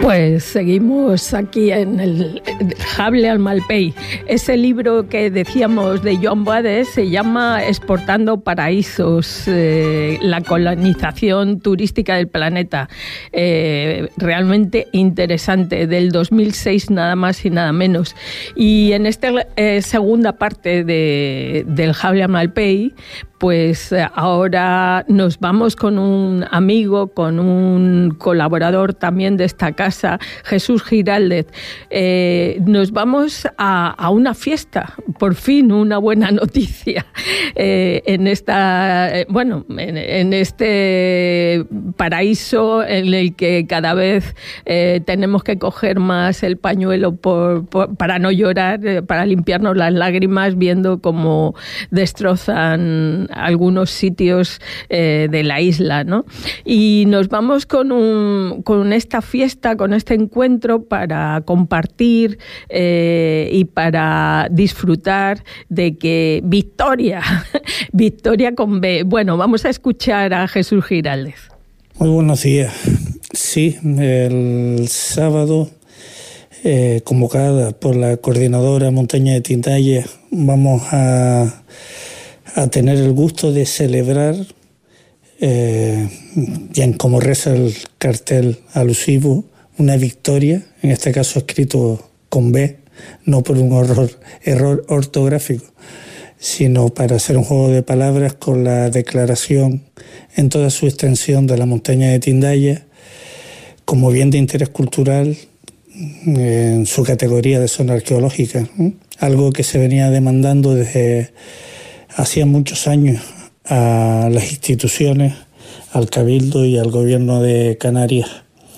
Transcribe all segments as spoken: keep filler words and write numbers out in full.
Pues seguimos aquí en el Jable al Malpey. Ese libro que decíamos de Joan Boades se llama Exportando Paraísos, eh, la colonización turística del planeta. Eh, realmente interesante, del dos mil seis nada más y nada menos. Y en esta eh, segunda parte de, del Jable al Malpey, pues ahora nos vamos con un amigo, con un colaborador también de esta casa, Jesús Giraldez. Eh, nos vamos a, a una fiesta, por fin una buena noticia, eh, en esta, eh, bueno, en, en este paraíso en el que cada vez eh, tenemos que coger más el pañuelo por, por, para no llorar, eh, para limpiarnos las lágrimas viendo cómo destrozan algunos sitios eh, de la isla, ¿no? Y nos vamos con, un, con esta fiesta, con este encuentro para compartir eh, y para disfrutar de que Victoria, Victoria con B. Bueno, vamos a escuchar a Jesús Giraldez. Muy buenos días. Sí, el sábado, eh, convocada por la coordinadora Montaña de Tindaya, vamos a a tener el gusto de celebrar, eh, bien como reza el cartel alusivo, una victoria, en este caso escrito con B, no por un horror, error ortográfico, sino para hacer un juego de palabras con la declaración en toda su extensión de la montaña de Tindaya como bien de interés cultural en su categoría de zona arqueológica, ¿no? Algo que se venía demandando desde hacía muchos años a las instituciones, al Cabildo y al Gobierno de Canarias.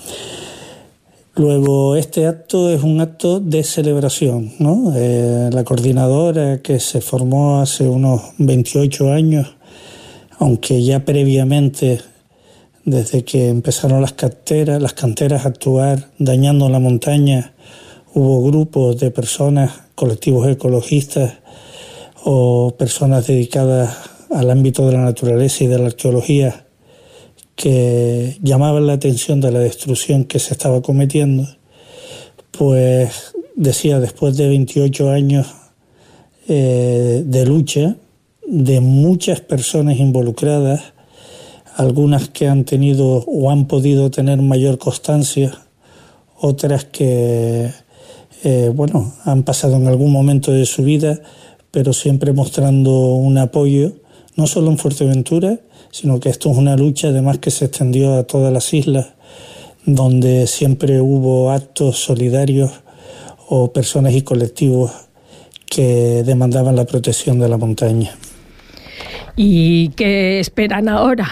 Luego, este acto es un acto de celebración, ¿no? Eh, la coordinadora, que se formó hace unos veintiocho años, aunque ya previamente, desde que empezaron las canteras, las canteras a actuar dañando la montaña, hubo grupos de personas, colectivos ecologistas, o personas dedicadas al ámbito de la naturaleza y de la arqueología que llamaban la atención de la destrucción que se estaba cometiendo, pues decía, después de veintiocho años eh, de lucha, de muchas personas involucradas, algunas que han tenido o han podido tener mayor constancia, otras que eh, bueno, han pasado en algún momento de su vida, pero siempre mostrando un apoyo, no solo en Fuerteventura, sino que esto es una lucha además que se extendió a todas las islas, donde siempre hubo actos solidarios o personas y colectivos que demandaban la protección de la montaña. ¿Y qué esperan ahora?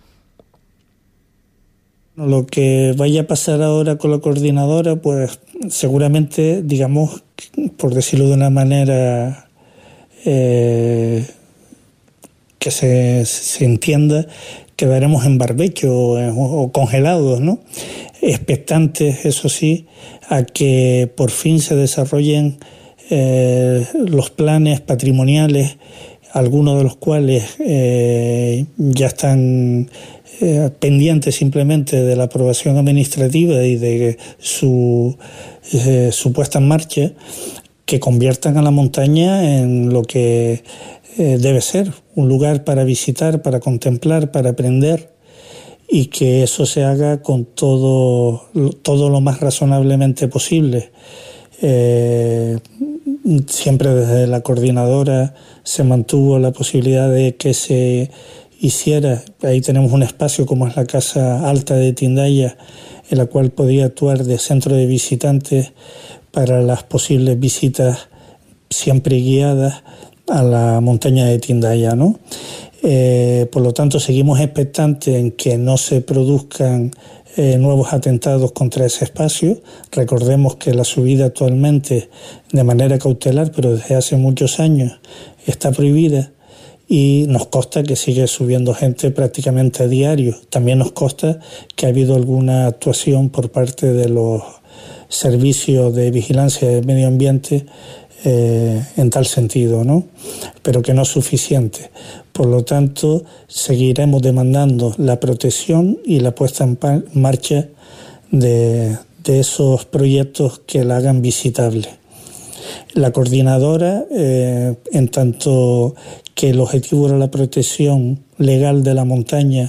Lo que vaya a pasar ahora con la coordinadora, pues seguramente, digamos, por decirlo de una manera Eh, que se, se entienda, quedaremos en barbecho o, o congelados, ¿no? Expectantes, eso sí, a que por fin se desarrollen eh, los planes patrimoniales, algunos de los cuales eh, ya están eh, pendientes simplemente de la aprobación administrativa y de su, eh, su puesta en marcha, que conviertan a la montaña en lo que eh, debe ser, un lugar para visitar, para contemplar, para aprender, y que eso se haga con todo, todo lo más razonablemente posible. Eh, siempre desde la coordinadora se mantuvo la posibilidad de que se hiciera, ahí tenemos un espacio como es la Casa Alta de Tindaya, en la cual podía actuar de centro de visitantes para las posibles visitas siempre guiadas a la montaña de Tindaya, ¿no? Eh, por lo tanto, seguimos expectantes en que no se produzcan eh, nuevos atentados contra ese espacio. Recordemos que la subida actualmente, de manera cautelar, pero desde hace muchos años, está prohibida y nos consta que sigue subiendo gente prácticamente a diario. También nos consta que ha habido alguna actuación por parte de los servicios de vigilancia del medio ambiente eh, en tal sentido, ¿no? Pero que no es suficiente. Por lo tanto, seguiremos demandando la protección y la puesta en marcha de, de esos proyectos que la hagan visitable. La coordinadora, eh, en tanto que el objetivo era la protección legal de la montaña,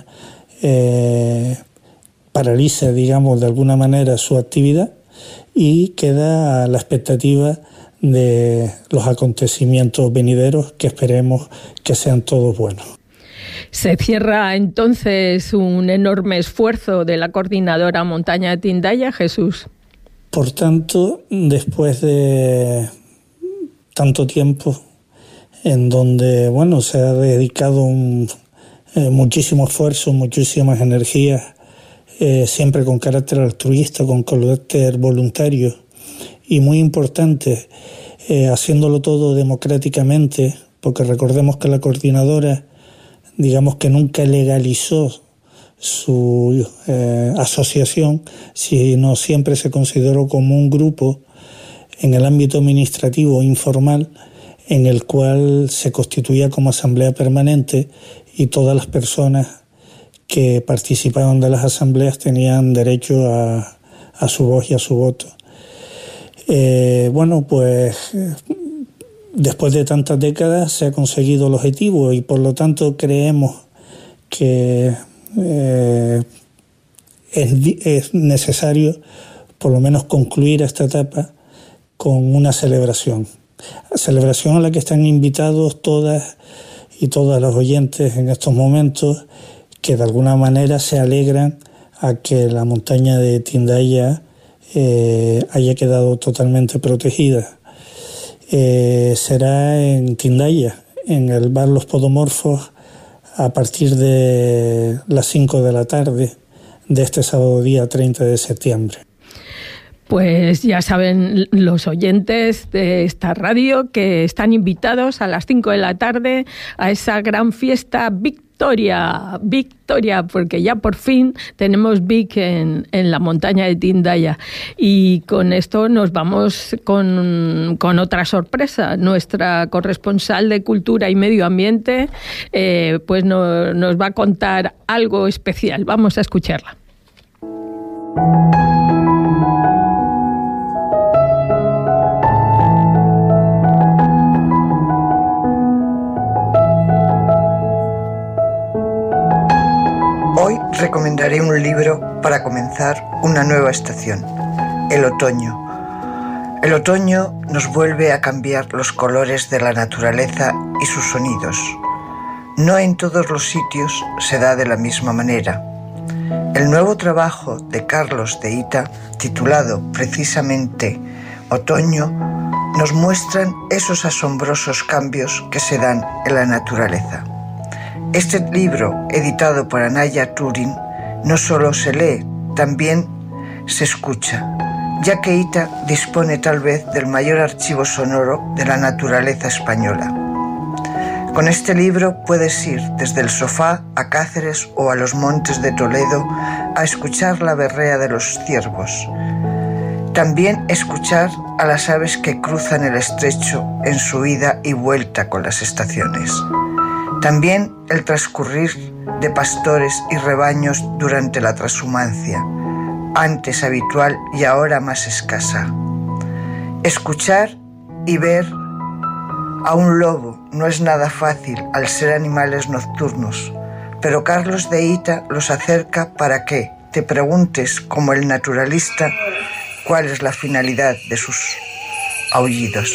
eh, paraliza, digamos, de alguna manera su actividad y queda a la expectativa de los acontecimientos venideros, que esperemos que sean todos buenos. Se cierra entonces un enorme esfuerzo de la coordinadora Montaña de Tindaya, Jesús. Por tanto, después de tanto tiempo en donde, bueno, se ha dedicado un, eh, muchísimo esfuerzo, muchísimas energías, eh, siempre con carácter altruista, con carácter voluntario y muy importante, eh, haciéndolo todo democráticamente, porque recordemos que la coordinadora, digamos que nunca legalizó su eh, asociación, sino siempre se consideró como un grupo en el ámbito administrativo informal, en el cual se constituía como asamblea permanente y todas las personas que participaban de las asambleas tenían derecho a, a su voz y a su voto. Eh, bueno, pues después de tantas décadas se ha conseguido el objetivo y por lo tanto creemos que eh, es, es necesario por lo menos concluir esta etapa con una celebración. Celebración a la que están invitados todas y todas los oyentes en estos momentos, que de alguna manera se alegran a que la montaña de Tindaya eh, haya quedado totalmente protegida. Eh, será en Tindaya, en el bar Los Podomorfos, a partir de las cinco de la tarde de este sábado día treinta de septiembre. Pues ya saben los oyentes de esta radio que están invitados a las cinco de la tarde a esa gran fiesta Victoria, Victoria, porque ya por fin tenemos Vic en, en la montaña de Tindaya. Y con esto nos vamos con, con otra sorpresa. Nuestra corresponsal de Cultura y Medio Ambiente eh, pues no, nos va a contar algo especial. Vamos a escucharla. Hoy recomendaré un libro para comenzar una nueva estación, el otoño. El otoño nos vuelve a cambiar los colores de la naturaleza y sus sonidos. No en todos los sitios se da de la misma manera. El nuevo trabajo de Carlos de Ita, titulado precisamente Otoño, nos muestran esos asombrosos cambios que se dan en la naturaleza. Este libro, editado por Anaya Turin, no solo se lee, también se escucha, ya que Ita dispone tal vez del mayor archivo sonoro de la naturaleza española. Con este libro puedes ir desde el sofá a Cáceres o a los montes de Toledo a escuchar la berrea de los ciervos. También escuchar a las aves que cruzan el estrecho en su ida y vuelta con las estaciones. También el transcurrir de pastores y rebaños durante la transhumancia, antes habitual y ahora más escasa. Escuchar y ver a un lobo no es nada fácil al ser animales nocturnos, pero Carlos de Ita los acerca para que te preguntes, como el naturalista, cuál es la finalidad de sus aullidos.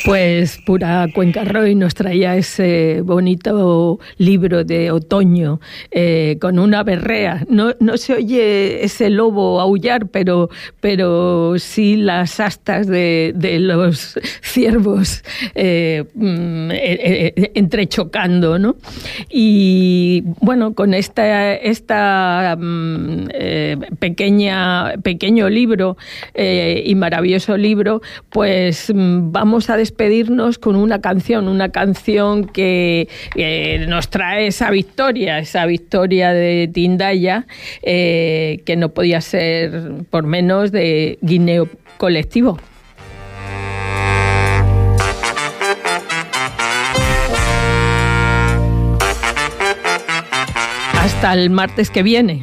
Pues Pura Cuenca-Roy nos traía ese bonito libro de otoño eh, con una berrea. No, no se oye ese lobo aullar, pero, pero sí las astas de, de los ciervos eh, eh, eh, entrechocando, ¿no? Y bueno, con esta, esta eh, pequeña, pequeño libro eh, y maravilloso libro, pues vamos a despedirnos pedirnos con una canción, una canción que eh, nos trae esa victoria, esa victoria de Tindaya, eh, que no podía ser por menos de Guineo Colectivo. Hasta el martes que viene.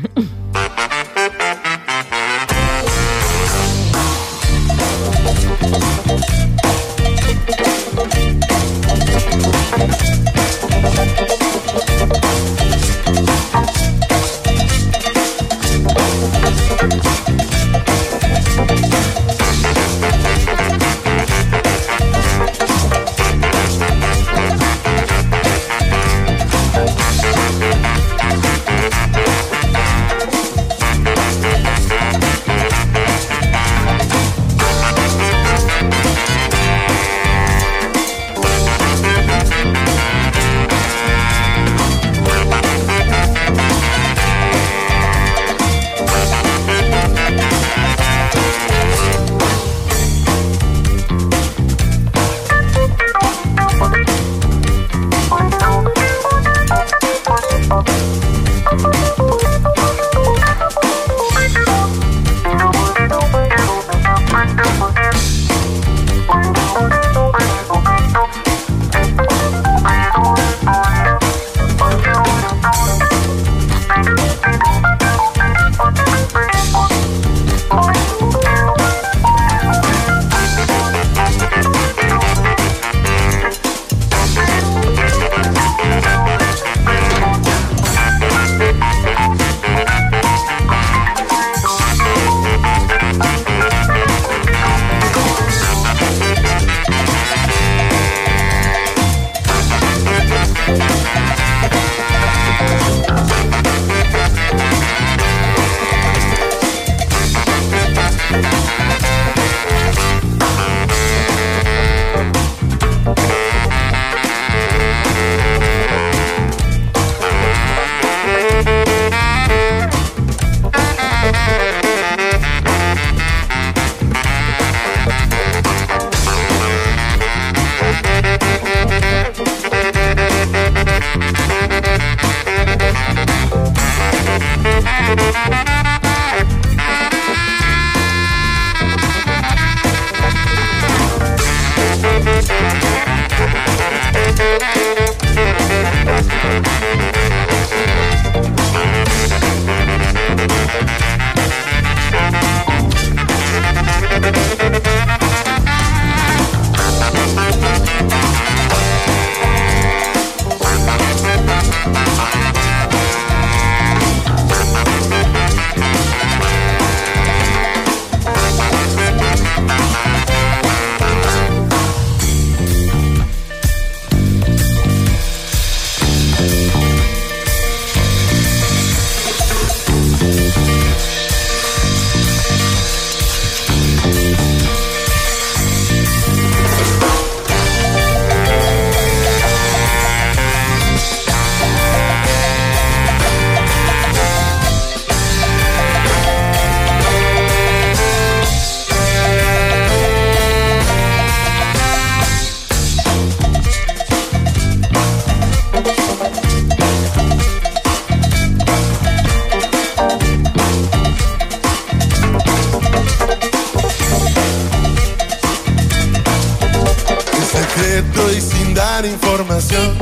Información,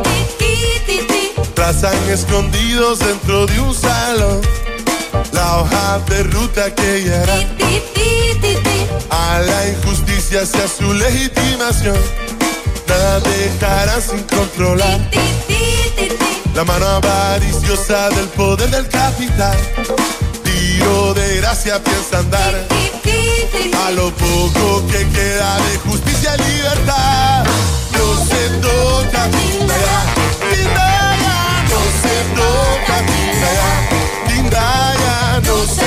trazan escondidos dentro de un salón la hoja de ruta que guiará a la injusticia hacia su legitimación. Nada dejará sin controlar la mano avariciosa del poder del capital. Tiro de gracia piensa andar A lo poco que queda de justicia y libertad, no se toca Tindaya, Tindaya, no se toca Tindaya, Tindaya, no se